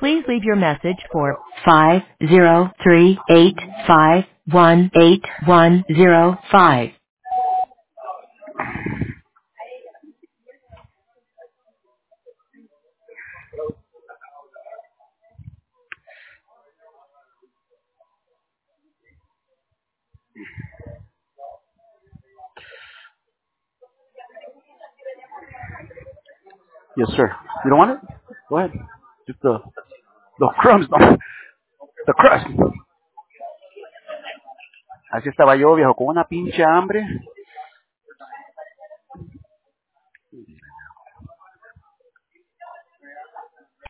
Please leave your message for 503-851-8105. Yes, sir. You don't want it? Go ahead. Just the crumbs, no. The crust. Así estaba yo, viejo, con una pinche hambre.